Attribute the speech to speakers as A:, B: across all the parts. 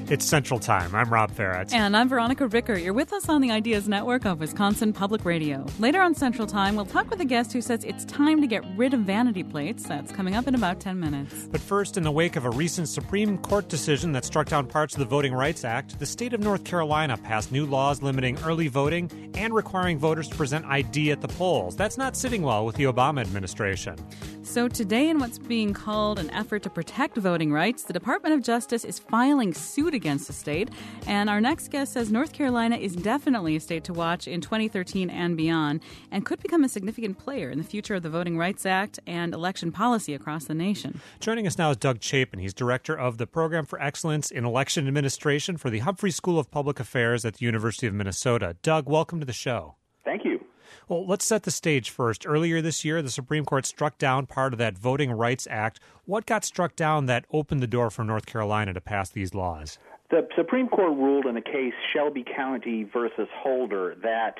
A: It's Central Time. I'm Rob Ferret.
B: And I'm Veronica Ricker. You're with us on the Ideas Network of Wisconsin Public Radio. Later on Central Time, we'll talk with a guest who says it's time to get rid of vanity plates. That's coming up in about 10 minutes.
A: But first, in the wake of a recent Supreme Court decision that struck down parts of the Voting Rights Act, the state of North Carolina passed new laws limiting early voting and requiring voters to present ID at the polls. That's not sitting well with the Obama administration.
B: So today, in what's being called an effort to protect voting rights, the Department of Justice is filing suit against the state. And our next guest says North Carolina is definitely a state to watch in 2013 and beyond, and could become a significant player in the future of the Voting Rights Act and election policy across the nation.
A: Joining us now is Doug Chapin. He's director of the Program for Excellence in Election Administration for the Humphrey School of Public Affairs at the University of Minnesota. Doug, welcome to the show.
C: Thank you.
A: Well, let's set the stage first. Earlier this year, the Supreme Court struck down part of that Voting Rights Act. What got struck down that opened the door for North Carolina to pass these laws?
C: The Supreme Court ruled in the case Shelby County versus Holder that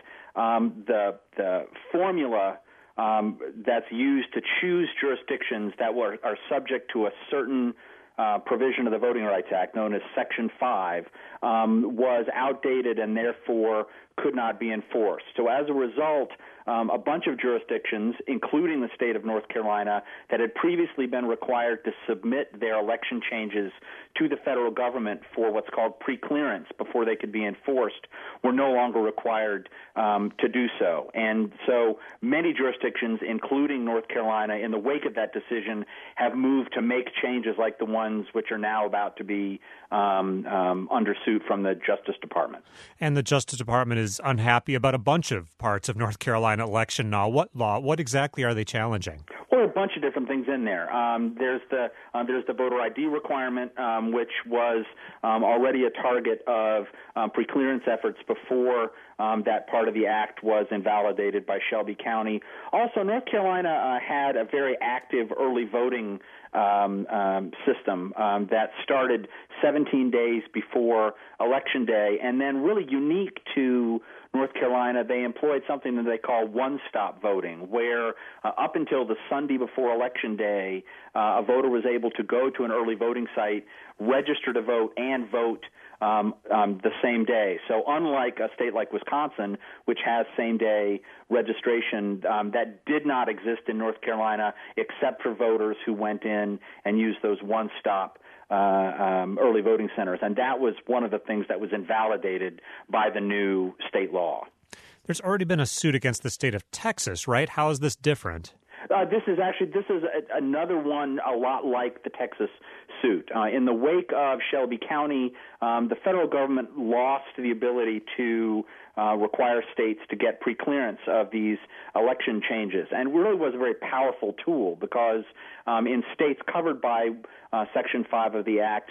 C: the formula that's used to choose jurisdictions that are subject to a certain provision of the Voting Rights Act, known as Section 5, was outdated and therefore could not be enforced. So as a result, a bunch of jurisdictions, including the state of North Carolina, that had previously been required to submit their election changes to the federal government for what's called preclearance before they could be enforced, were no longer required to do so. And so many jurisdictions, including North Carolina, in the wake of that decision, have moved to make changes like the ones which are now about to be under suit from the Justice Department.
A: And the Justice Department is unhappy about a bunch of parts of North Carolina election law. What exactly are they challenging?
C: Well, there are a bunch of different things in there. There's the voter ID requirement, which was already a target of preclearance efforts before that part of the act was invalidated by Shelby County. Also, North Carolina had a very active early voting system that started 17 days before Election Day, and then really unique to North Carolina, they employed something that they call one-stop voting, where up until the Sunday before Election Day, a voter was able to go to an early voting site, register to vote, and vote the same day. So unlike a state like Wisconsin, which has same-day registration, that did not exist in North Carolina except for voters who went in and used those one-stop early voting centers. And that was one of the things that was invalidated by the new state law.
A: There's already been a suit against the state of Texas, right? How is this different?
C: This is another one a lot like the Texas suit. In the wake of Shelby County, the federal government lost the ability to require states to get preclearance of these election changes, and really was a very powerful tool because in states covered by Section 5 of the Act,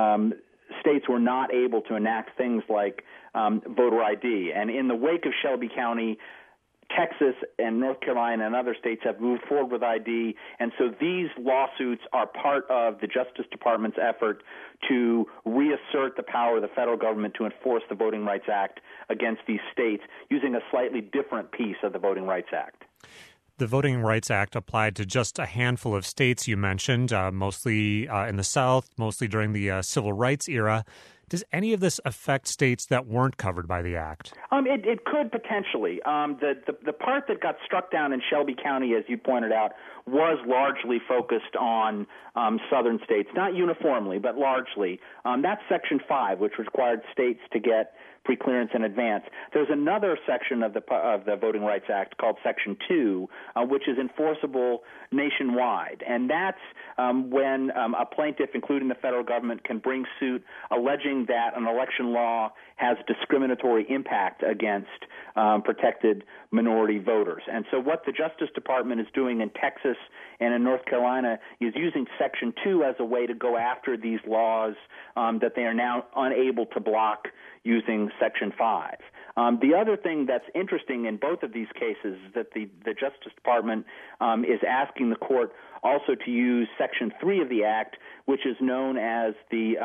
C: states were not able to enact things like voter ID. And in the wake of Shelby County, Texas and North Carolina and other states have moved forward with ID, and so these lawsuits are part of the Justice Department's effort to reassert the power of the federal government to enforce the Voting Rights Act against these states using a slightly different piece of the Voting Rights Act.
A: The Voting Rights Act applied to just a handful of states you mentioned, mostly in the South, mostly during the Civil Rights era. Does any of this affect states that weren't covered by the act?
C: It could potentially. The part that got struck down in Shelby County, as you pointed out, was largely focused on southern states, not uniformly, but largely. That's Section 5, which required states to get preclearance in advance. There's another section of the Voting Rights Act called Section 2, which is enforceable nationwide, and that's when a plaintiff, including the federal government, can bring suit alleging that an election law has discriminatory impact against protected minority voters. And so what the Justice Department is doing in Texas and in North Carolina is using Section 2 as a way to go after these laws that they are now unable to block using Section 5. The other thing that's interesting in both of these cases is that the Justice Department is asking the court also to use Section 3 of the Act, which is known as the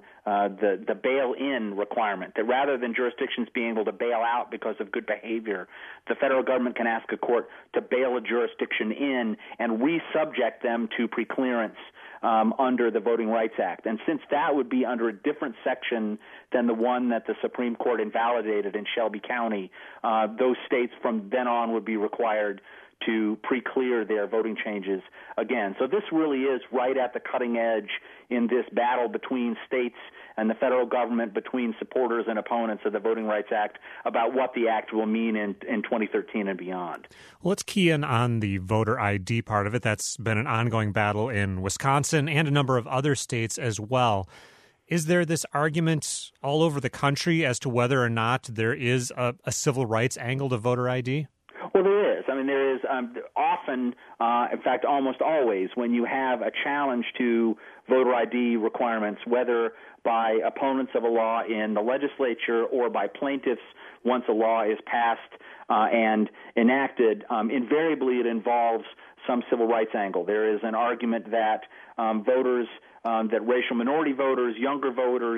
C: bail-in requirement, that rather than jurisdictions being able to bail out because of good behavior, the federal government can ask a court to bail a jurisdiction in and re-subject them to preclearance under the Voting Rights Act. And since that would be under a different section than the one that the Supreme Court invalidated in Shelby County, those states from then on would be required to pre-clear their voting changes again. So this really is right at the cutting edge in this battle between states and the federal government, between supporters and opponents of the Voting Rights Act, about what the act will mean in 2013 and beyond.
A: Well, let's key in on the voter ID part of it. That's been an ongoing battle in Wisconsin and a number of other states as well. Is there this argument all over the country as to whether or not there is a civil rights angle to voter ID?
C: Well, there is. I mean, there is often, in fact, almost always, when you have a challenge to voter ID requirements, whether by opponents of a law in the legislature or by plaintiffs once a law is passed and enacted, invariably it involves some civil rights angle. There is an argument that voters, that racial minority voters, younger voters,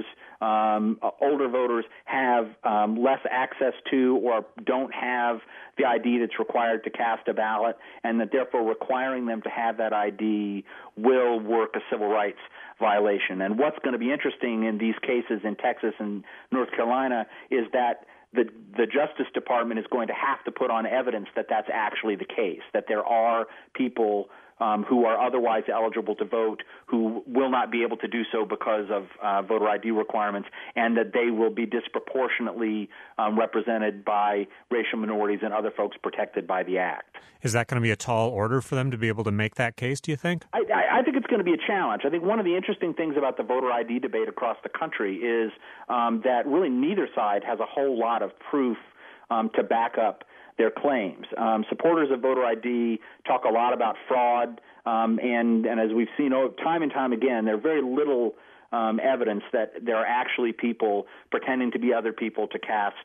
C: older voters have less access to or don't have the ID that's required to cast a ballot, and that therefore requiring them to have that ID will work a civil rights violation. And what's going to be interesting in these cases in Texas and North Carolina is that the Justice Department is going to have to put on evidence that that's actually the case, that there are people who are otherwise eligible to vote who will not be able to do so because of voter ID requirements, and that they will be disproportionately represented by racial minorities and other folks protected by the Act.
A: Is that going to be a tall order for them to be able to make that case, do you think?
C: I think it's going to be a challenge. I think one of the interesting things about the voter ID debate across the country is that really neither side has a whole lot of proof to back up their claims. Supporters of voter ID talk a lot about fraud, and as we've seen time and time again, there are very little evidence that there are actually people pretending to be other people to cast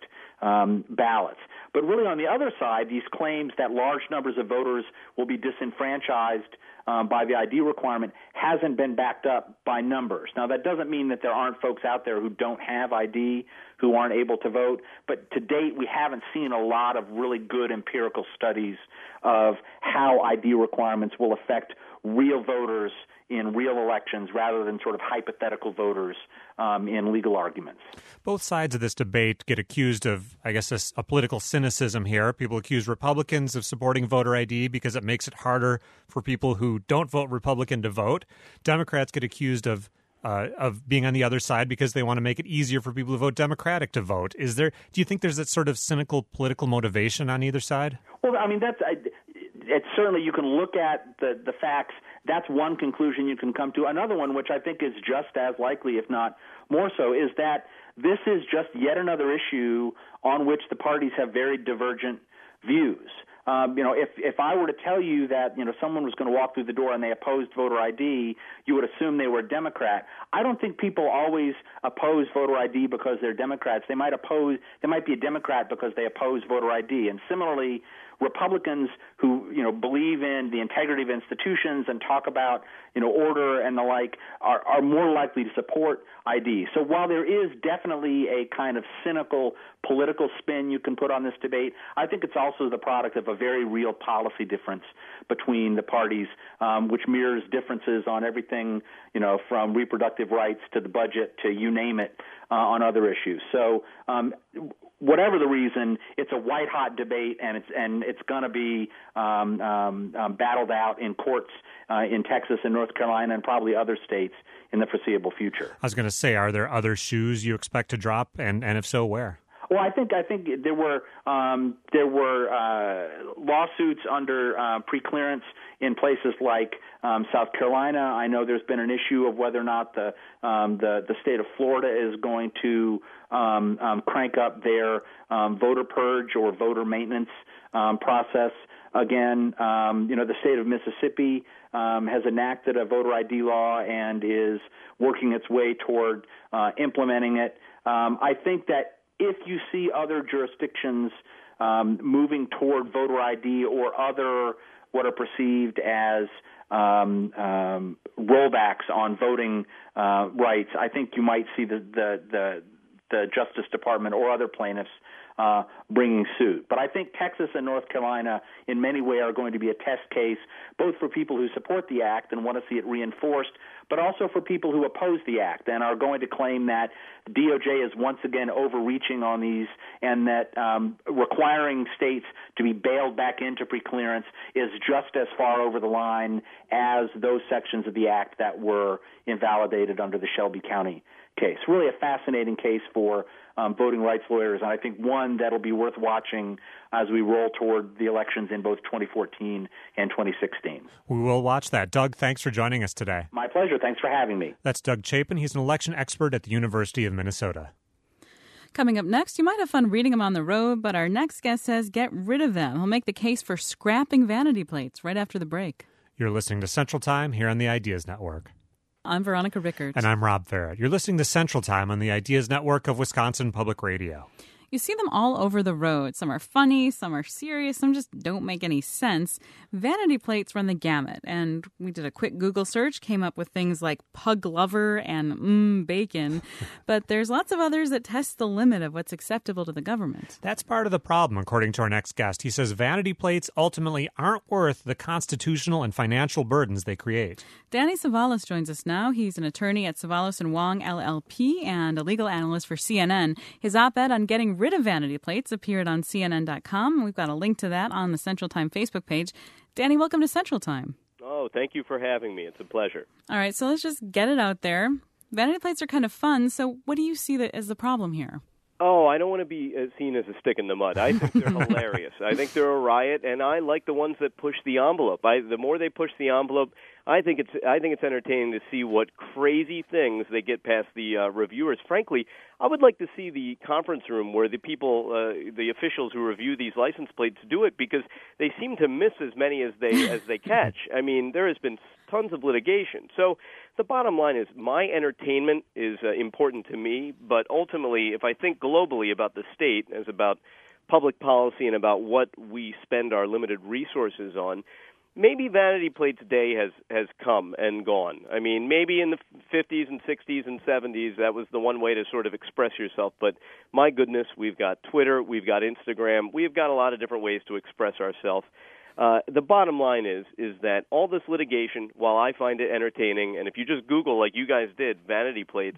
C: ballots. But really on the other side, these claims that large numbers of voters will be disenfranchised by the ID requirement hasn't been backed up by numbers. Now, that doesn't mean that there aren't folks out there who don't have ID, who aren't able to vote, but to date we haven't seen a lot of really good empirical studies of how ID requirements will affect real voters in real elections rather than sort of hypothetical voters in legal arguments.
A: Both sides of this debate get accused of, I guess, a political cynicism here. People accuse Republicans of supporting voter ID because it makes it harder for people who don't vote Republican to vote. Democrats get accused of being on the other side because they want to make it easier for people who vote Democratic to vote. Do you think there's that sort of cynical political motivation on either side?
C: Well, I mean, it's certainly, you can look at the facts. That's one conclusion you can come to. Another one, which I think is just as likely, if not more so, is that this is just yet another issue on which the parties have very divergent views. If I were to tell you that, someone was going to walk through the door and they opposed voter ID, you would assume they were a Democrat. I don't think people always oppose voter ID because they're Democrats. They might be a Democrat because they oppose voter ID. And similarly, Republicans who, believe in the integrity of institutions and talk about, order and the like are more likely to support ID. So while there is definitely a kind of cynical political spin you can put on this debate, I think it's also the product of a very real policy difference between the parties, which mirrors differences on everything, from reproductive rights to the budget to you name it, on other issues. So whatever the reason, it's a white-hot debate, and it's going to be battled out in courts in Texas and North Carolina and probably other states in the foreseeable future.
A: I was going to say, are there other shoes you expect to drop, and if so, where?
C: Well, I think there were lawsuits under preclearance in places like South Carolina. I know there's been an issue of whether or not the state of Florida is going to crank up their voter purge or voter maintenance process. Again, the state of Mississippi has enacted a voter ID law and is working its way toward implementing it. I think that if you see other jurisdictions moving toward voter ID or other what are perceived as rollbacks on voting rights, I think you might see the Justice Department or other plaintiffs bringing suit. But I think Texas and North Carolina in many ways are going to be a test case, both for people who support the act and want to see it reinforced, but also for people who oppose the act and are going to claim that DOJ is once again overreaching on these and that requiring states to be bailed back into preclearance is just as far over the line as those sections of the act that were invalidated under the Shelby County case. Really a fascinating case for voting rights lawyers, and I think one that'll be worth watching as we roll toward the elections in both 2014 and 2016.
A: We will watch that. Doug, thanks for joining us today.
C: My pleasure. Thanks for having me.
A: That's Doug Chapin. He's an election expert at the University of Minnesota.
B: Coming up next, you might have fun reading them on the road, but our next guest says get rid of them. He'll make the case for scrapping vanity plates right after the break.
A: You're listening to Central Time here on the Ideas Network.
B: I'm Veronica Rickert.
A: And I'm Rob Farrett. You're listening to Central Time on the Ideas Network of Wisconsin Public Radio.
B: You see them all over the road. Some are funny, some are serious, some just don't make any sense. Vanity plates run the gamut, and we did a quick Google search, came up with things like pug lover and bacon, but there's lots of others that test the limit of what's acceptable to the government.
A: That's part of the problem, according to our next guest. He says vanity plates ultimately aren't worth the constitutional and financial burdens they create.
B: Danny Savalas joins us now. He's an attorney at Savalas & Wong, LLP, and a legal analyst for CNN. His op-ed on getting rid of vanity plates appeared on CNN.com. We've got a link to that on the Central Time Facebook page. Danny, welcome to Central Time.
D: Oh, thank you for having me. It's a pleasure.
B: All right, so let's just get it out there. Vanity plates are kind of fun, so what do you see as the problem here?
D: Oh, I don't want to be seen as a stick in the mud. I think they're hilarious. I think they're a riot, and I like the ones that push the envelope. The more they push the envelope, I think it's entertaining to see what crazy things they get past the reviewers. Frankly, I would like to see the conference room where the people, the officials who review these license plates do it, because they seem to miss as many as they catch. I mean, there has been tons of litigation. So the bottom line is my entertainment is important to me, but ultimately, if I think globally about the state as about public policy and about what we spend our limited resources on, maybe vanity plates day has come and gone. I mean, maybe in the 50s and 60s and 70s, that was the one way to sort of express yourself. But my goodness, we've got Twitter, we've got Instagram, we've got a lot of different ways to express ourselves. The bottom line is that all this litigation, while I find it entertaining, and if you just Google, like you guys did, vanity plates,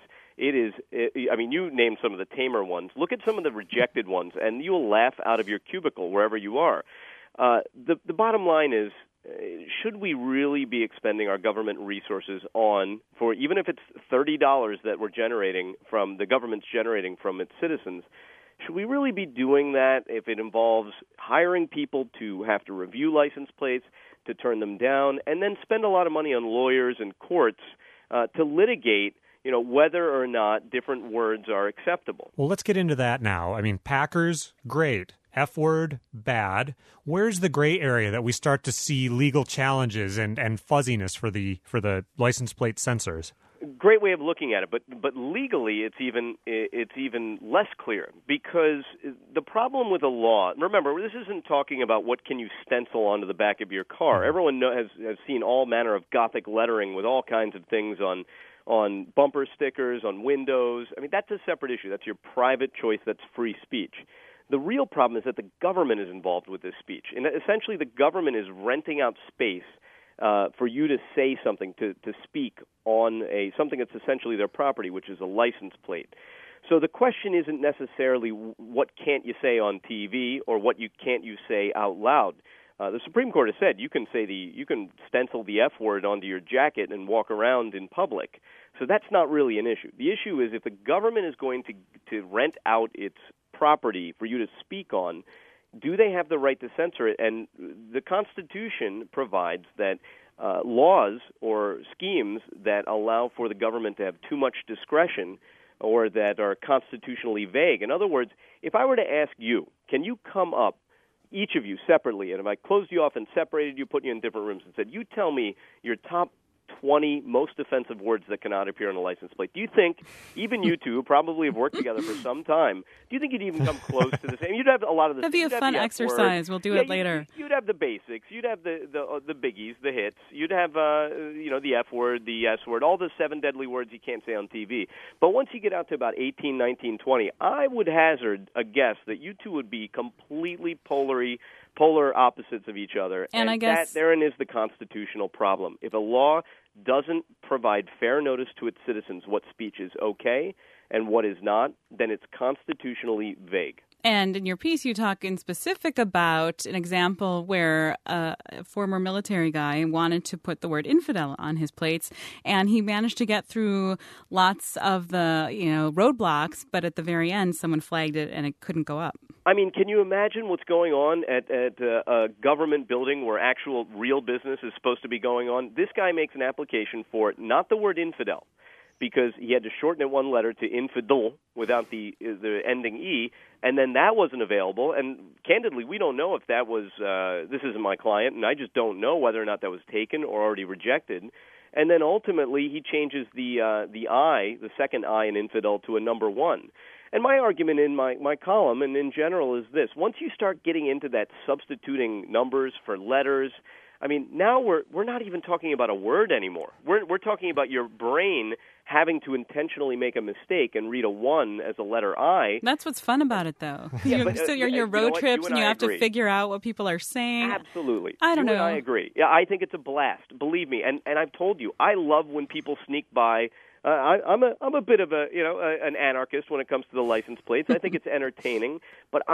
D: I mean, you named some of the tamer ones. Look at some of the rejected ones, and you'll laugh out of your cubicle wherever you are. The bottom line is, should we really be expending our government resources for even if it's $30 that we're generating from the government's generating from its citizens, should we really be doing that if it involves hiring people to have to review license plates, to turn them down, and then spend a lot of money on lawyers and courts to litigate, whether or not different words are acceptable?
A: Well, let's get into that now. I mean, Packers, great. F-word, bad. Where's the gray area that we start to see legal challenges and fuzziness for the license plate censors?
D: Great way of looking at it, but legally it's even less clear, because the problem with a law. Remember, this isn't talking about what can you stencil onto the back of your car. Everyone has seen all manner of Gothic lettering with all kinds of things on bumper stickers, on windows. I mean, that's a separate issue. That's your private choice. That's free speech. The real problem is that the government is involved with this speech, and essentially the government is renting out space for you to say something, to speak on something that's essentially their property, which is a license plate. So the question isn't necessarily what can't you say on TV or what can't you say out loud. The Supreme Court has said you can stencil the F word onto your jacket and walk around in public. So that's not really an issue. The issue is if the government is going to rent out its property for you to speak on, do they have the right to censor it? And the Constitution provides that laws or schemes that allow for the government to have too much discretion or that are constitutionally vague. In other words, if I were to ask you, can you come up, each of you separately, and if I closed you off and separated you, put you in different rooms and said, you tell me your top 20 most offensive words that cannot appear on a license plate. Do you think, even you two, who probably have worked together for some time, do you think you'd even come close to the same? You'd have a lot of the.
B: That'd be a fun exercise. We'll do it later.
D: You'd have the basics. You'd have the biggies, the hits. You'd have the F word, the S word, all the 7 deadly words you can't say on TV. But once you get out to about 18, 19, 20, I would hazard a guess that you two would be completely polar opposites of each other.
B: And I guess
D: that therein is the constitutional problem. If a law doesn't provide fair notice to its citizens what speech is okay and what is not, then it's constitutionally vague.
B: And in your piece, you talk in specific about an example where a former military guy wanted to put the word infidel on his plates, and he managed to get through lots of the roadblocks, but at the very end, someone flagged it and it couldn't go up.
D: I mean, can you imagine what's going on at a government building where actual real business is supposed to be going on? This guy makes an application for not the word infidel, because he had to shorten it one letter to infidel without the ending E, and then that wasn't available. And candidly, we don't know if that was, this isn't my client, and I just don't know whether or not that was taken or already rejected. And then ultimately, he changes the I, the second I in infidel, to a number 1. And my argument in my column and in general is this. Once you start getting into that substituting numbers for letters, I mean, now we're not even talking about a word anymore. We're talking about your brain having to intentionally make a mistake and read a 1 as a letter I.
B: That's what's fun about it, though.
D: Yeah,
B: so you're your road trips and you have to figure out what people are saying.
D: Absolutely.
B: I don't know.
D: I agree. Yeah, I think it's a blast. Believe me. And I've told you, I love when people sneak by. I'm a bit of an anarchist when it comes to the license plates. I think it's entertaining, but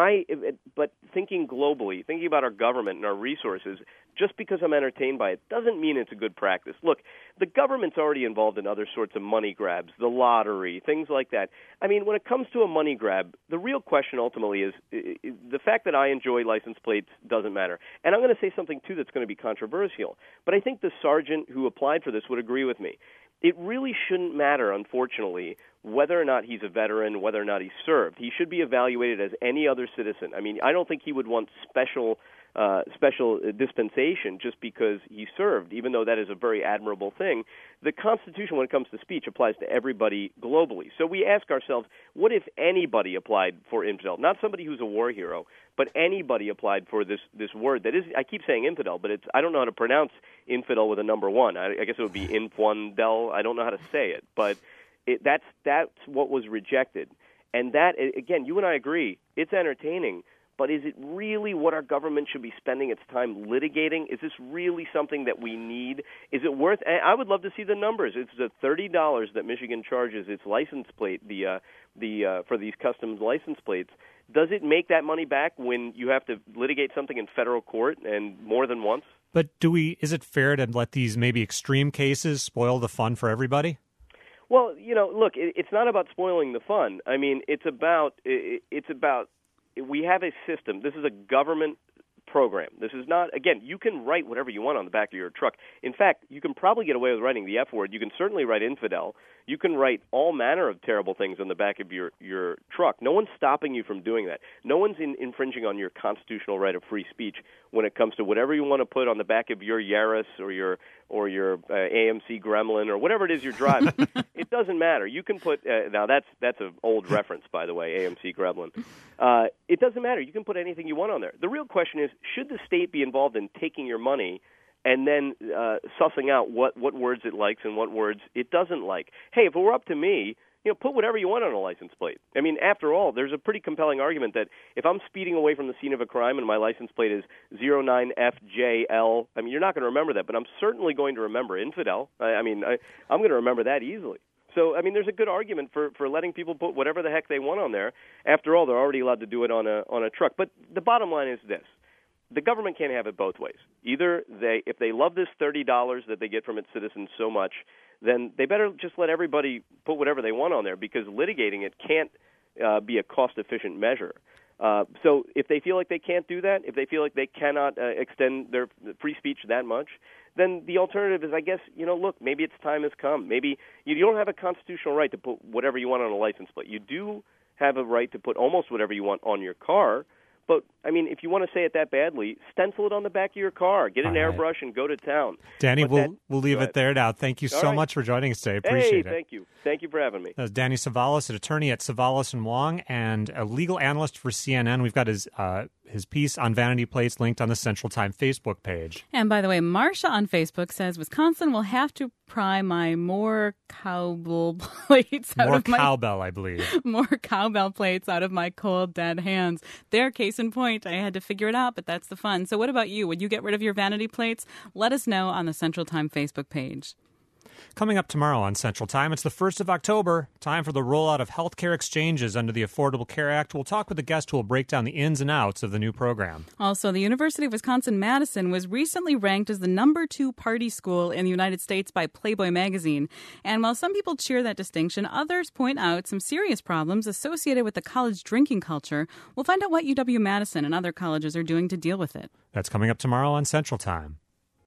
D: thinking globally, thinking about our government and our resources, just because I'm entertained by it doesn't mean it's a good practice. Look, the government's already involved in other sorts of money grabs, the lottery, things like that. I mean, when it comes to a money grab, the real question ultimately is the fact that I enjoy license plates doesn't matter. And I'm going to say something too that's going to be controversial, but I think the sergeant who applied for this would agree with me. It really shouldn't matter, unfortunately, whether or not he's a veteran, whether or not he's served. He should be evaluated as any other citizen. I mean, I don't think he would want special dispensation just because he served, even though that is a very admirable thing. The Constitution, when it comes to speech, applies to everybody globally. So we ask ourselves, what if anybody applied for infidel? Not somebody who's a war hero, but anybody applied for this word that is, I keep saying infidel, but I don't know how to pronounce infidel with a number 1. I guess it would be infidel. I don't know how to say it, but that's what was rejected. And that, again, you and I agree, it's entertaining, but is it really what our government should be spending its time litigating? Is this really something that we need? Is it worth? I would love to see the numbers. It's the $30 that Michigan charges its license plate, for these customs license plates. Does it make that money back when you have to litigate something in federal court and more than once?
A: But is it fair to let these maybe extreme cases spoil the fun for everybody?
D: Well, look, it's not about spoiling the fun. I mean, it's about we have a system. This is a government program. This is not, again, you can write whatever you want on the back of your truck. In fact, you can probably get away with writing the F word. You can certainly write infidel. You can write all manner of terrible things on the back of your truck. No one's stopping you from doing that. No one's infringing on your constitutional right of free speech when it comes to whatever you want to put on the back of your Yaris or your AMC Gremlin or whatever it is you're driving. It doesn't matter. You can put now that's an old reference, by the way, AMC Gremlin. It doesn't matter. You can put anything you want on there. The real question is, should the state be involved in taking your money and then sussing out what words it likes and what words it doesn't like? Hey, if it were up to me, put whatever you want on a license plate. I mean, after all, there's a pretty compelling argument that if I'm speeding away from the scene of a crime and my license plate is 09FJL, I mean, you're not going to remember that, but I'm certainly going to remember infidel. I'm going to remember that easily. So, I mean, there's a good argument for letting people put whatever the heck they want on there. After all, they're already allowed to do it on a truck. But the bottom line is this. The government can't have it both ways. Either if they love this $30 that they get from its citizens so much, then they better just let everybody put whatever they want on there, because litigating it can't be a cost-efficient measure. So if they feel like they can't do that, if they feel like they cannot extend their free speech that much, then the alternative is, I guess, look, maybe its time has come. Maybe you don't have a constitutional right to put whatever you want on a license plate. You do have a right to put almost whatever you want on your car, But, I mean, if you want to say it that badly, stencil it on the back of your car. Get an
A: All right.
D: airbrush and go to town.
A: Danny, we'll leave it there now. Thank you so much for joining us today. Appreciate it.
D: Thank you. Thank you for having me.
A: That was Danny Savalas, an attorney at Savalas & Wong and a legal analyst for CNN. We've got his piece on vanity plates linked on the Central Time Facebook page.
B: And by the way, Marcia on Facebook says, Wisconsin will have to pry my more cowbell plates out of my...
A: More cowbell, I believe.
B: More cowbell plates out of my cold, dead hands. There, case in point. I had to figure it out, but that's the fun. So what about you? Would you get rid of your vanity plates? Let us know on the Central Time Facebook page.
A: Coming up tomorrow on Central Time, it's the 1st of October, time for the rollout of healthcare exchanges under the Affordable Care Act. We'll talk with a guest who will break down the ins and outs of the new program.
B: Also, the University of Wisconsin-Madison was recently ranked as the #2 party school in the United States by Playboy magazine. And while some people cheer that distinction, others point out some serious problems associated with the college drinking culture. We'll find out what UW-Madison and other colleges are doing to deal with it.
A: That's coming up tomorrow on Central Time.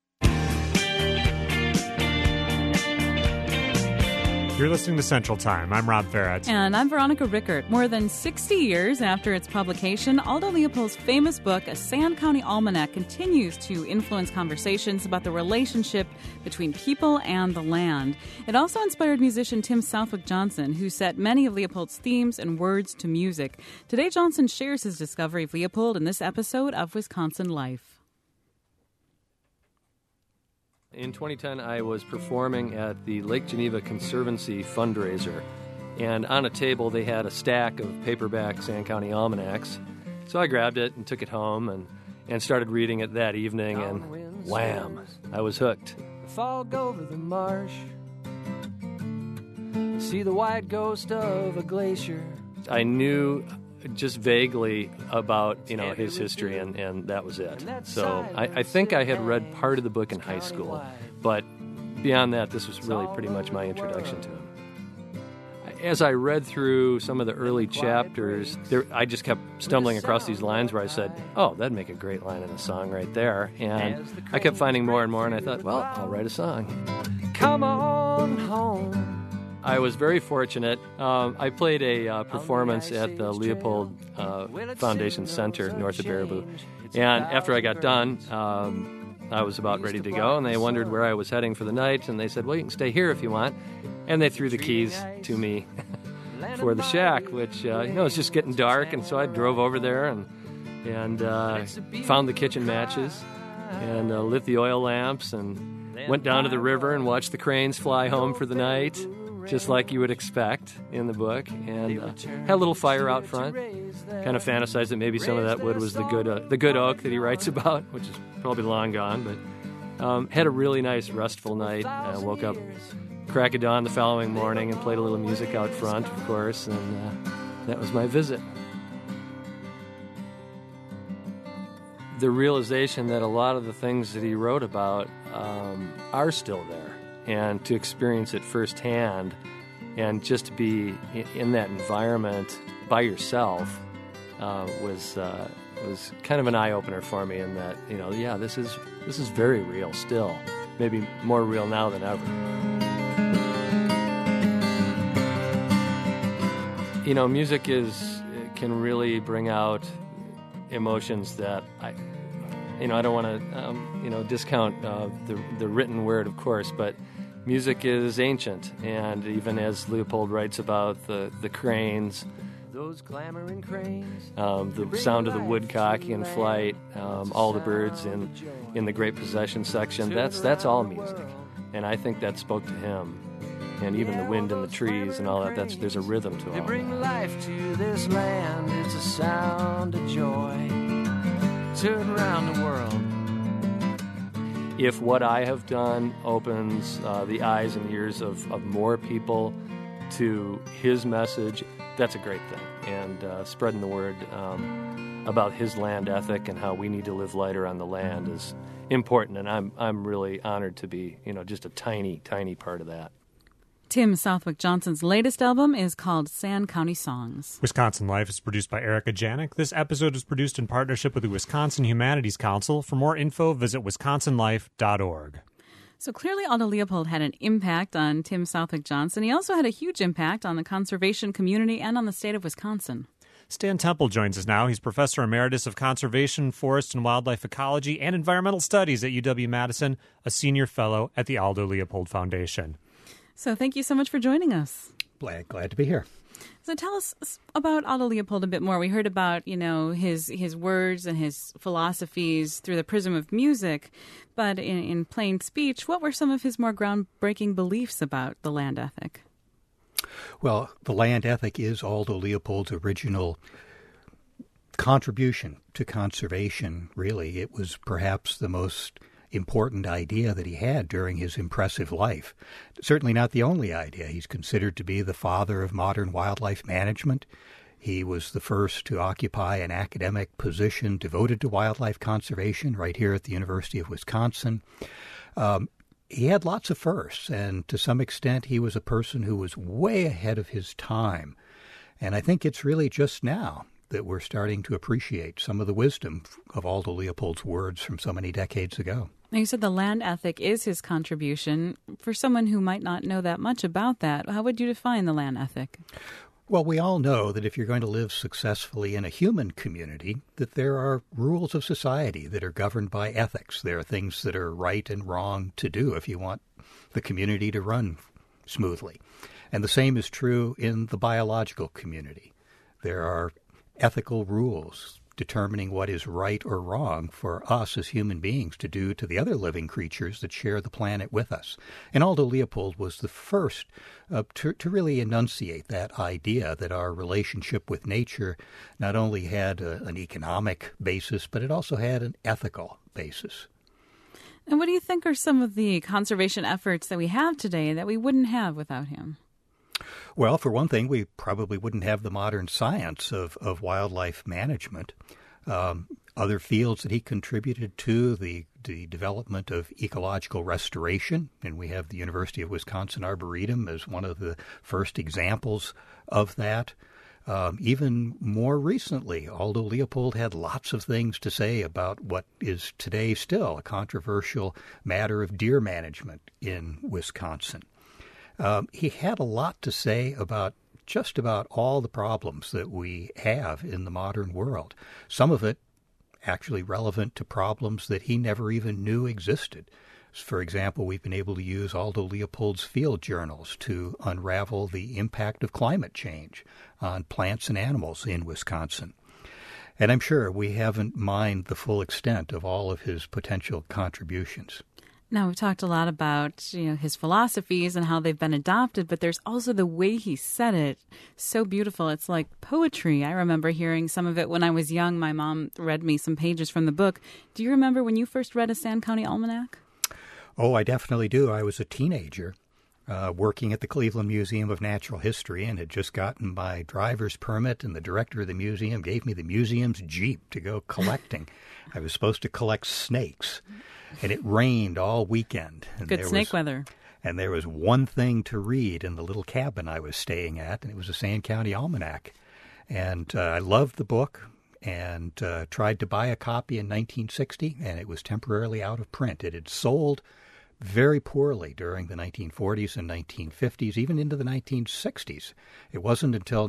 A: You're listening to Central Time. I'm Rob Farad.
B: And I'm Veronica Rickert. More than 60 years after its publication, Aldo Leopold's famous book, A Sand County Almanac, continues to influence conversations about the relationship between people and the land. It also inspired musician Tim Southwick Johnson, who set many of Leopold's themes and words to music. Today, Johnson shares his discovery of Leopold in this episode of Wisconsin Life.
E: In 2010, I was performing at the Lake Geneva Conservancy fundraiser, and on a table they had a stack of paperback Sand County almanacs. So I grabbed it and took it home and started reading it that evening, and wham, I was hooked. Fog over the marsh, see the white ghost of a glacier. I knew just vaguely about, his history, and that was it. So I think I had read part of the book in high school, but beyond that, this was really pretty much my introduction to him. As I read through some of the early chapters, I just kept stumbling across these lines where I said, oh, that'd make a great line in a song right there. And I kept finding more and more, and I thought, well, I'll write a song. Come on home. I was very fortunate. I played a performance at the Leopold Foundation Center north of Baraboo. And after I got done, I was about ready to go, and they wondered where I was heading for the night, and they said, well, you can stay here if you want. And they threw the keys to me for the shack, which, it's just getting dark, and so I drove over there and found the kitchen matches and lit the oil lamps and went down to the river and watched the cranes fly home for the night, just like you would expect in the book, and had a little fire out front. Kind of fantasized that maybe some of that wood was the good oak that he writes about, which is probably long gone, but had a really nice restful night. Woke up crack of dawn the following morning and played a little music out front, of course, and that was my visit. The realization that a lot of the things that he wrote about are still there. And to experience it firsthand and just to be in that environment by yourself was kind of an eye-opener for me in that, this is very real still, maybe more real now than ever. Music can really bring out emotions that I don't want to, discount the written word, of course, but music is ancient, and even as Leopold writes about the cranes, those clamoring cranes, the sound of the woodcock in flight, all the birds in the Great Possession section, that's all music, and I think that spoke to him. And even the wind in the trees and all that, there's a rhythm to all that. They bring life to this land, it's a sound of joy. Turn around the world. If what I have done opens the eyes and ears of more people to his message, that's a great thing. And spreading the word about his land ethic and how we need to live lighter on the land is important. And I'm really honored to be, just a tiny, tiny part of that.
B: Tim Southwick Johnson's latest album is called Sand County Songs.
A: Wisconsin Life is produced by Erica Janik. This episode is produced in partnership with the Wisconsin Humanities Council. For more info, visit wisconsinlife.org.
B: So clearly Aldo Leopold had an impact on Tim Southwick Johnson. He also had a huge impact on the conservation community and on the state of Wisconsin.
A: Stan Temple joins us now. He's Professor Emeritus of Conservation, Forest and Wildlife Ecology, and Environmental Studies at UW-Madison, a Senior Fellow at the Aldo Leopold Foundation.
B: So thank you so much for joining us.
F: Glad to be here.
B: So tell us about Aldo Leopold a bit more. We heard about, his words and his philosophies through the prism of music, but in plain speech, what were some of his more groundbreaking beliefs about the land ethic?
F: Well, the land ethic is Aldo Leopold's original contribution to conservation, really. It was perhaps the most important idea that he had during his impressive life. Certainly not the only idea. He's considered to be the father of modern wildlife management. He was the first to occupy an academic position devoted to wildlife conservation right here at the University of Wisconsin. He had lots of firsts, and to some extent he was a person who was way ahead of his time. And I think it's really just now that we're starting to appreciate some of the wisdom of Aldo Leopold's words from so many decades ago.
B: Now, you said the land ethic is his contribution. For someone who might not know that much about that, how would you define the land ethic?
F: Well, we all know that if you're going to live successfully in a human community, that there are rules of society that are governed by ethics. There are things that are right and wrong to do if you want the community to run smoothly. And the same is true in the biological community. There are ethical rules determining what is right or wrong for us as human beings to do to the other living creatures that share the planet with us. And Aldo Leopold was the first to really enunciate that idea that our relationship with nature not only had an economic basis, but it also had an ethical basis.
B: And what do you think are some of the conservation efforts that we have today that we wouldn't have without him?
F: Well, for one thing, we probably wouldn't have the modern science of wildlife management. Other fields that he contributed to, the development of ecological restoration, and we have the University of Wisconsin Arboretum as one of the first examples of that. Even more recently, Aldo Leopold had lots of things to say about what is today still a controversial matter of deer management in Wisconsin. He had a lot to say about just about all the problems that we have in the modern world, some of it actually relevant to problems that he never even knew existed. For example, we've been able to use Aldo Leopold's field journals to unravel the impact of climate change on plants and animals in Wisconsin. And I'm sure we haven't mined the full extent of all of his potential contributions.
B: Now, we've talked a lot about, his philosophies and how they've been adopted, but there's also the way he said it. So beautiful. It's like poetry. I remember hearing some of it when I was young. My mom read me some pages from the book. Do you remember when you first read a Sand County Almanac?
F: Oh, I definitely do. I was a teenager working at the Cleveland Museum of Natural History and had just gotten my driver's permit, and the director of the museum gave me the museum's Jeep to go collecting. I was supposed to collect snakes. And it rained all weekend. And
B: good snake weather.
F: And there was one thing to read in the little cabin I was staying at, and it was a Sand County Almanac. And I loved the book and tried to buy a copy in 1960, and it was temporarily out of print. It had sold very poorly during the 1940s and 1950s, even into the 1960s. It wasn't until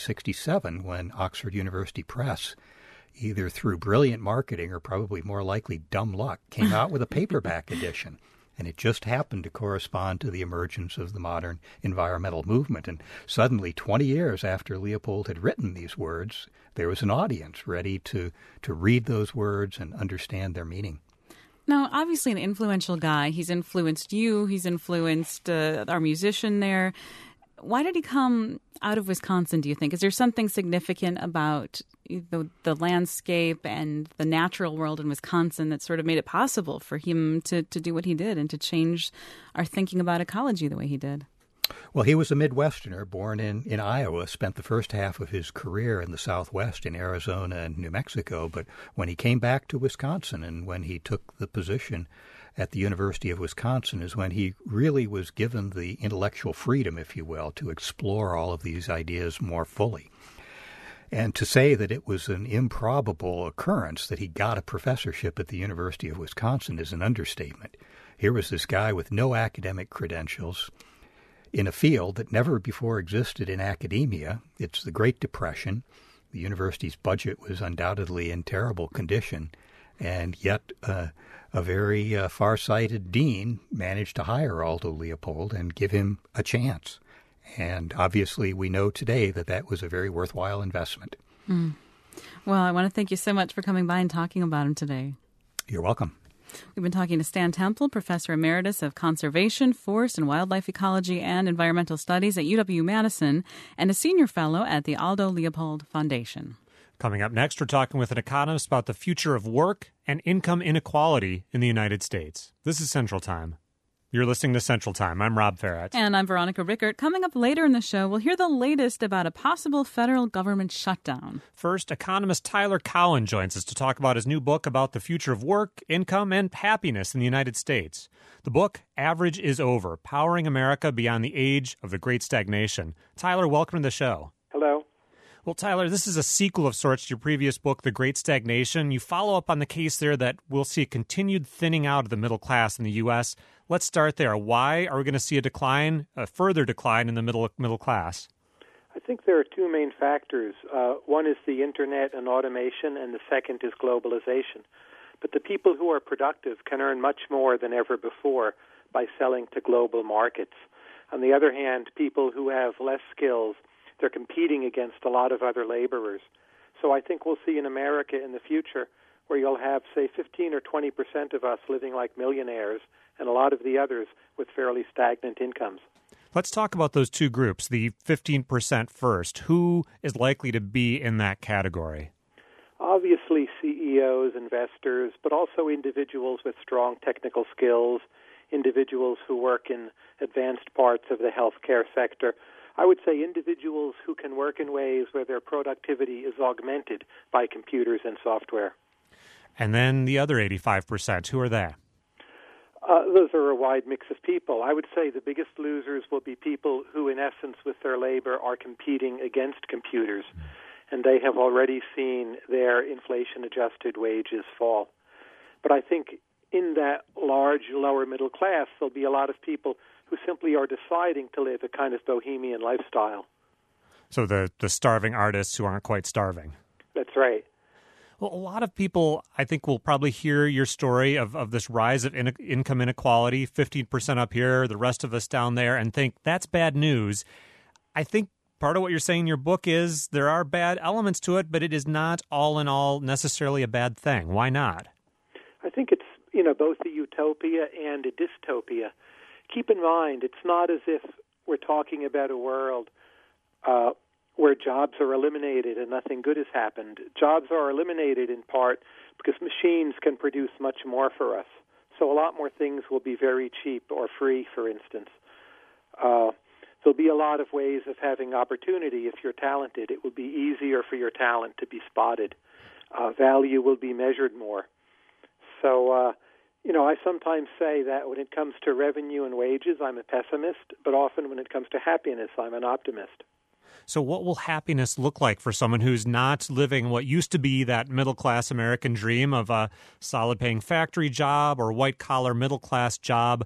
F: 1967 when Oxford University Press, either through brilliant marketing or probably more likely dumb luck, came out with a paperback edition. And it just happened to correspond to the emergence of the modern environmental movement. And suddenly, 20 years after Leopold had written these words, there was an audience ready to read those words and understand their meaning.
B: Now, obviously an influential guy. He's influenced you. He's influenced our musician there. Why did he come out of Wisconsin, do you think? Is there something significant about the landscape and the natural world in Wisconsin that sort of made it possible for him to do what he did and to change our thinking about ecology the way he did?
F: Well, he was a Midwesterner, born in Iowa, spent the first half of his career in the Southwest in Arizona and New Mexico. But when he came back to Wisconsin and when he took the position at the University of Wisconsin is when he really was given the intellectual freedom, if you will, to explore all of these ideas more fully. And to say that it was an improbable occurrence that he got a professorship at the University of Wisconsin is an understatement. Here was this guy with no academic credentials in a field that never before existed in academia. It's the Great Depression. The university's budget was undoubtedly in terrible condition, and yet a very far-sighted dean managed to hire Aldo Leopold and give him a chance. And obviously we know today that that was a very worthwhile investment.
B: Mm. Well, I want to thank you so much for coming by and talking about him today.
F: You're welcome.
B: We've been talking to Stan Temple, Professor Emeritus of Conservation, Forest and Wildlife Ecology and Environmental Studies at UW-Madison and a Senior Fellow at the Aldo Leopold Foundation.
A: Coming up next, we're talking with an economist about the future of work and income inequality in the United States. This is Central Time. You're listening to Central Time. I'm Rob Farrett.
B: And I'm Veronica Rickert. Coming up later in the show, we'll hear the latest about a possible federal government shutdown.
A: First, economist Tyler Cowen joins us to talk about his new book about the future of work, income, and happiness in the United States. The book, Average is Over, Powering America Beyond the Age of the Great Stagnation. Tyler, welcome to the show.
G: Hello.
A: Well, Tyler, this is a sequel of sorts to your previous book, The Great Stagnation. You follow up on the case there that we'll see a continued thinning out of the middle class in the U.S. Let's start there. Why are we going to see a further decline in the middle class?
G: I think there are two main factors. One is the internet and automation, and the second is globalization. But the people who are productive can earn much more than ever before by selling to global markets. On the other hand, people who have less skills, they're competing against a lot of other laborers. So I think we'll see in America in the future where you'll have, say, 15 or 20% of us living like millionaires and a lot of the others with fairly stagnant incomes.
A: Let's talk about those two groups, the 15% first. Who is likely to be in that category?
G: Obviously CEOs, investors, but also individuals with strong technical skills, individuals who work in advanced parts of the healthcare sector. I would say individuals who can work in ways where their productivity is augmented by computers and software.
A: And then the other 85%, who are they?
G: Those are a wide mix of people. I would say the biggest losers will be people who, in essence, with their labor are competing against computers, and they have already seen their inflation-adjusted wages fall. But I think in that large lower middle class, there'll be a lot of people who simply are deciding to live a kind of bohemian lifestyle.
A: So the starving artists who aren't quite starving.
G: That's right.
A: Well, a lot of people, I think, will probably hear your story of this rise of income inequality, 15% up here, the rest of us down there, and think that's bad news. I think part of what you're saying in your book is there are bad elements to it, but it is not all in all necessarily a bad thing. Why not?
G: I think it's, both a utopia and a dystopia. Keep in mind, it's not as if we're talking about a world where jobs are eliminated and nothing good has happened. Jobs are eliminated in part because machines can produce much more for us. So a lot more things will be very cheap or free, for instance. There'll be a lot of ways of having opportunity if you're talented. It will be easier for your talent to be spotted. Value will be measured more. So, I sometimes say that when it comes to revenue and wages, I'm a pessimist, but often when it comes to happiness, I'm an optimist.
A: So what will happiness look like for someone who's not living what used to be that middle-class American dream of a solid-paying factory job or white-collar middle-class job?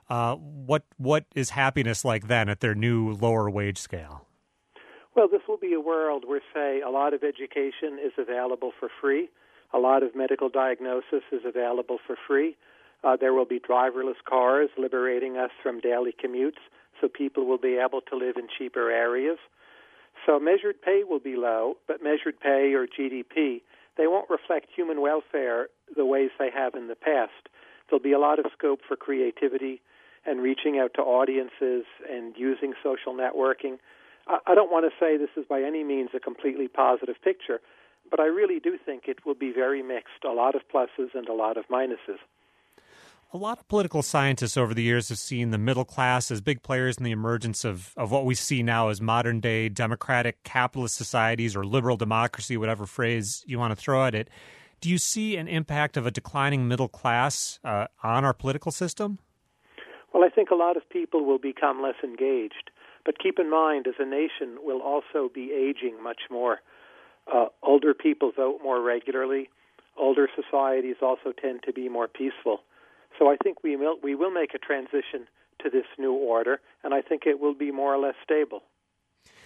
A: What is happiness like then at their new lower wage scale?
G: Well, this will be a world where, say, a lot of education is available for free. A lot of medical diagnosis is available for free. There will be driverless cars liberating us from daily commutes, so people will be able to live in cheaper areas. So measured pay will be low, but measured pay or GDP, they won't reflect human welfare the ways they have in the past. There'll be a lot of scope for creativity and reaching out to audiences and using social networking. I don't want to say this is by any means a completely positive picture, but I really do think it will be very mixed, a lot of pluses and a lot of minuses.
A: A lot of political scientists over the years have seen the middle class as big players in the emergence of what we see now as modern-day democratic capitalist societies or liberal democracy, whatever phrase you want to throw at it. Do you see an impact of a declining middle class on our political system?
G: Well, I think a lot of people will become less engaged. But keep in mind, as a nation, we'll also be aging much more. Older people vote more regularly. Older societies also tend to be more peaceful. So I think we will make a transition to this new order, and I think it will be more or less stable.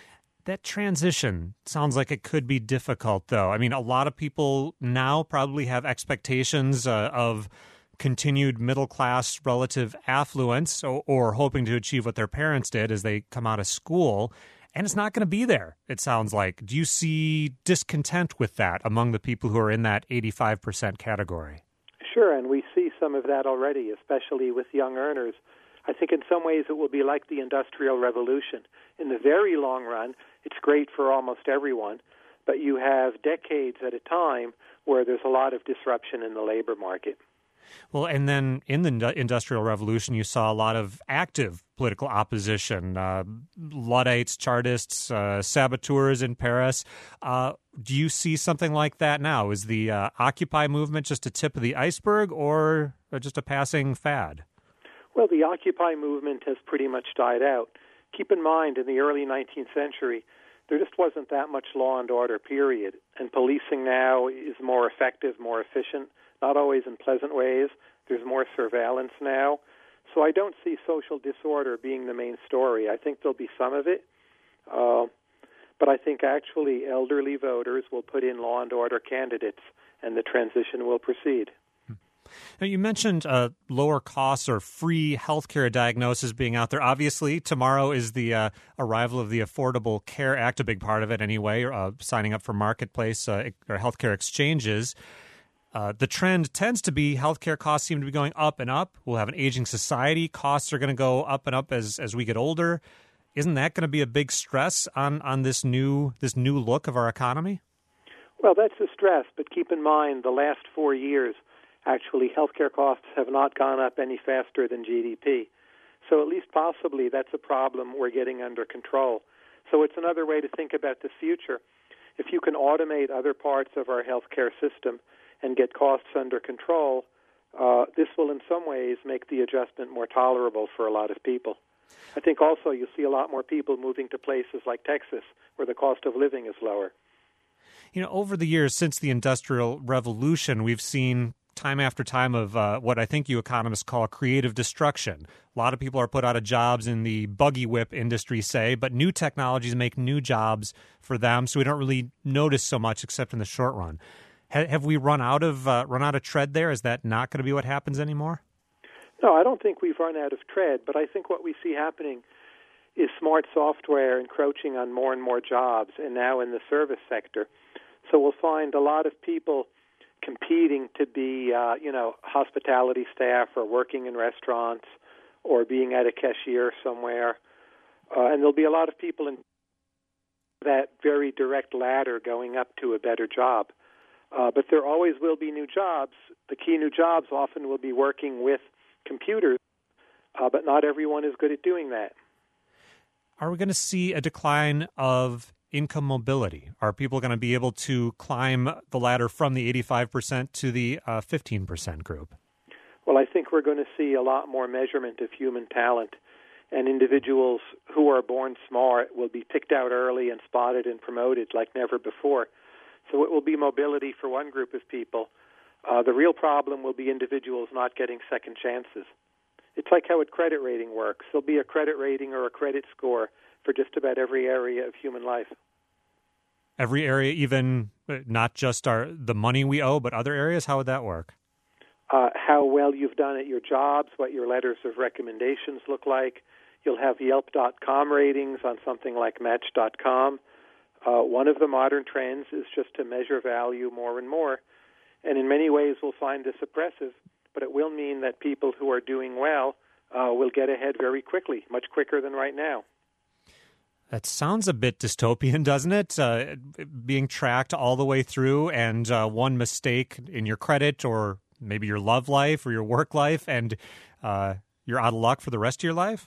A: That transition sounds like it could be difficult, though. I mean, a lot of people now probably have expectations of continued middle-class relative affluence or hoping to achieve what their parents did as they come out of school, and it's not going to be there, it sounds like. Do you see discontent with that among the people who are in that 85% category?
G: Sure, and we see some of that already, especially with young earners. I think in some ways it will be like the Industrial Revolution. In the very long run, it's great for almost everyone, but you have decades at a time where there's a lot of disruption in the labor market.
A: Well, and then in the Industrial Revolution, you saw a lot of active political opposition, Luddites, Chartists, saboteurs in Paris. Do you see something like that now? Is the Occupy movement just a tip of the iceberg or just a passing fad?
G: Well, the Occupy movement has pretty much died out. Keep in mind, in the early 19th century, there just wasn't that much law and order, period. And policing now is more effective, more efficient, not always in pleasant ways. There's more surveillance now. So I don't see social disorder being the main story. I think there'll be some of it. But I think actually elderly voters will put in law and order candidates, and the transition will proceed.
A: Now, you mentioned lower costs or free healthcare diagnosis being out there. Obviously, tomorrow is the arrival of the Affordable Care Act, a big part of it anyway, signing up for marketplace or healthcare exchanges. The trend tends to be healthcare costs seem to be going up and up. We'll have an aging society. Costs are going to go up and up as we get older. Isn't that going to be a big stress on this new look of our economy?
G: Well, that's a stress, but keep in mind the last 4 years, actually, healthcare costs have not gone up any faster than GDP. So at least possibly that's a problem we're getting under control. So it's another way to think about the future. If you can automate other parts of our healthcare system and get costs under control, this will in some ways make the adjustment more tolerable for a lot of people. I think also you'll see a lot more people moving to places like Texas where the cost of living is lower.
A: You know, over the years since the Industrial Revolution, we've seen time after time of what I think you economists call creative destruction. A lot of people are put out of jobs in the buggy whip industry, say, but new technologies make new jobs for them, so we don't really notice so much except in the short run. Have we run out of tread there? Is that not going to be what happens anymore?
G: No, I don't think we've run out of tread, but I think what we see happening is smart software encroaching on more and more jobs, and now in the service sector. So we'll find a lot of people competing to be, hospitality staff or working in restaurants or being at a cashier somewhere. And there'll be a lot of people in that very direct ladder going up to a better job. But there always will be new jobs. The key new jobs often will be working with computers, but not everyone is good at doing that.
A: Are we going to see a decline of income mobility? Are people going to be able to climb the ladder from the 85% to the 15% group?
G: Well, I think we're going to see a lot more measurement of human talent, and individuals who are born smart will be picked out early and spotted and promoted like never before. So it will be mobility for one group of people. The real problem will be individuals not getting second chances. It's like how a credit rating works. There'll be a credit rating or a credit score for just about every area of human life.
A: Every area, even not just the money we owe, but other areas? How would that work?
G: How well you've done at your jobs, what your letters of recommendations look like. You'll have Yelp.com ratings on something like Match.com. One of the modern trends is just to measure value more and more. And in many ways we'll find this oppressive, but it will mean that people who are doing well will get ahead very quickly, much quicker than right now.
A: That sounds a bit dystopian, doesn't it? Being tracked all the way through, and one mistake in your credit or maybe your love life or your work life, and you're out of luck for the rest of your life?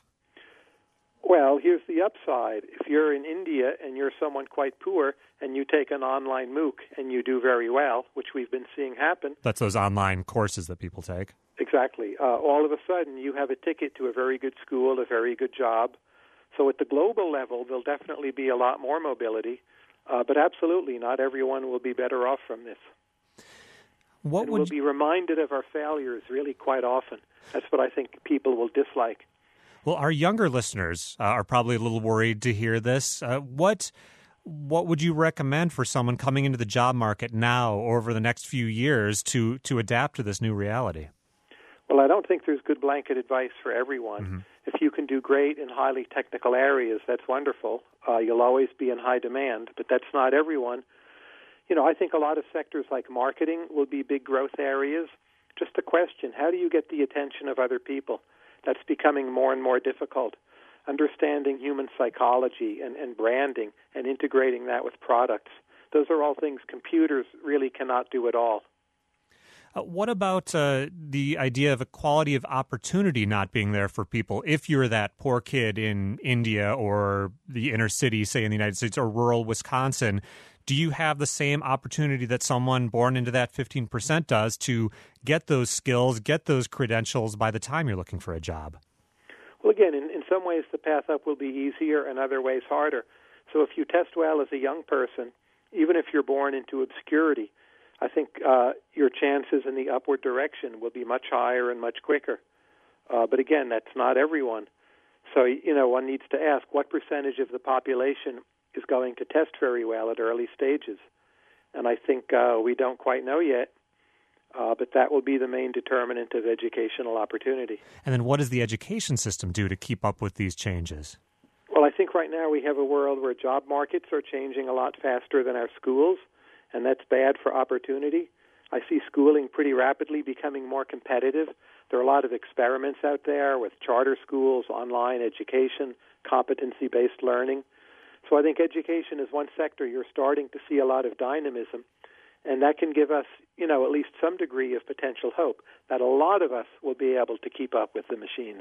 G: Well, here's the upside. If you're in India and you're someone quite poor and you take an online MOOC and you do very well, which we've been seeing happen.
A: That's those online courses that people take.
G: Exactly. All of a sudden you have a ticket to a very good school, a very good job. So at the global level, there'll definitely be a lot more mobility, but absolutely not everyone will be better off from this. We'll be reminded of our failures really quite often. That's what I think people will dislike.
A: Well, our younger listeners are probably a little worried to hear this. What would you recommend for someone coming into the job market now or over the next few years to adapt to this new reality?
G: Well, I don't think there's good blanket advice for everyone.
A: Mm-hmm.
G: If you can do great in highly technical areas, that's wonderful. You'll always be in high demand, but that's not everyone. I think a lot of sectors like marketing will be big growth areas. Just a question, how do you get the attention of other people? That's becoming more and more difficult. Understanding human psychology and branding and integrating that with products, those are all things computers really cannot do at all.
A: What about the idea of equality of opportunity not being there for people? If you're that poor kid in India or the inner city, say in the United States, or rural Wisconsin, do you have the same opportunity that someone born into that 15% does to get those skills, get those credentials by the time you're looking for a job?
G: Well, again, in some ways the path up will be easier and other ways harder. So if you test well as a young person, even if you're born into obscurity, I think your chances in the upward direction will be much higher and much quicker. But again, that's not everyone. So, one needs to ask what percentage of the population is going to test very well at early stages. And I think we don't quite know yet, but that will be the main determinant of educational opportunity.
A: And then what does the education system do to keep up with these changes?
G: Well, I think right now we have a world where job markets are changing a lot faster than our schools, and that's bad for opportunity. I see schooling pretty rapidly becoming more competitive. There are a lot of experiments out there with charter schools, online education, competency-based learning. So I think education is one sector you're starting to see a lot of dynamism, and that can give us, at least some degree of potential hope that a lot of us will be able to keep up with the machines.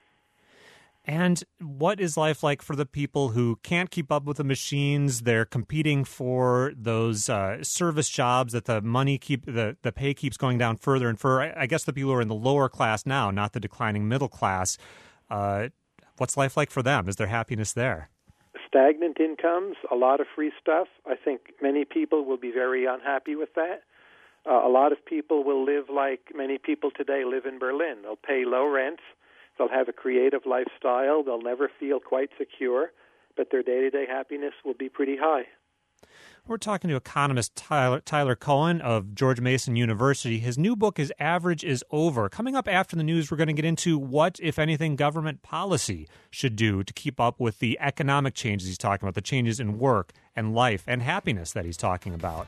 A: And what is life like for the people who can't keep up with the machines? They're competing for those service jobs that the pay keeps going down further and further. I guess the people who are in the lower class now, not the declining middle class. What's life like for them? Is there happiness there?
G: Stagnant incomes, a lot of free stuff. I think many people will be very unhappy with that. A lot of people will live like many people today live in Berlin. They'll pay low rents. They'll have a creative lifestyle. They'll never feel quite secure, but their day-to-day happiness will be pretty high.
A: We're talking to economist Tyler Cohen of George Mason University. His new book is Average is Over. Coming up after the news, we're going to get into what, if anything, government policy should do to keep up with the economic changes he's talking about, the changes in work and life and happiness that he's talking about.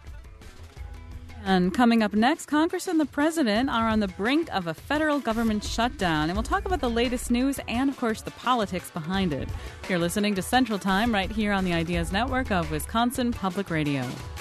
B: And coming up next, Congress and the President are on the brink of a federal government shutdown. And we'll talk about the latest news and, of course, the politics behind it. You're listening to Central Time right here on the Ideas Network of Wisconsin Public Radio.